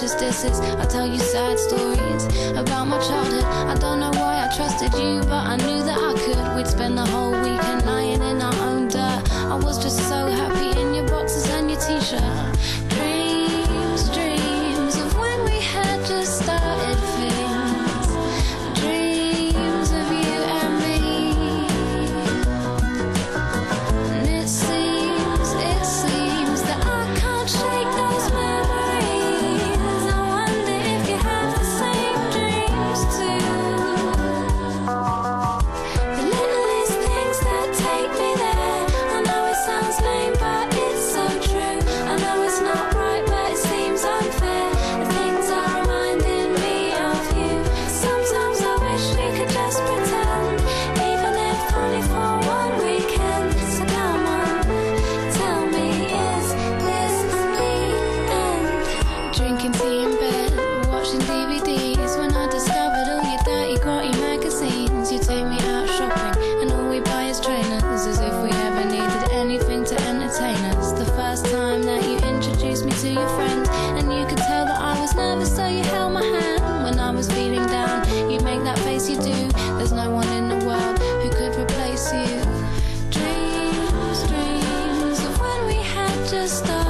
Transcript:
hostesses. I tell you sad stories about my childhood. I don't know why I trusted you, but I knew that I could. We'd spend the whole weekend lying in our own dirt. I was just so happy in your boxes and your t-shirt. Dreams, dreams of when we had just started things. Dreams of you and me. And it seems that I can't shake those memories. I wonder if you have the same dreams too. The littlest things that take me there. I know it sounds lame, but it's so true. I know it's not right, but it seems unfair. The things are reminding me of you. Sometimes I wish we could just pretend, even if only for one weekend. So come on, tell me, is this the end? Drinking tea in bed, watching DVDs. When I discovered all your dirty, grotty magazines. You take me out shopping, and all we buy is trainers, as if we ever needed anything to entertain us. The first time that you introduced me to your friends, and you could tell that I was nervous, so you held my hand. When I was feeling down, you make that face you do. There's no one in the world who could replace you. Dreams, dreams of when we had just started.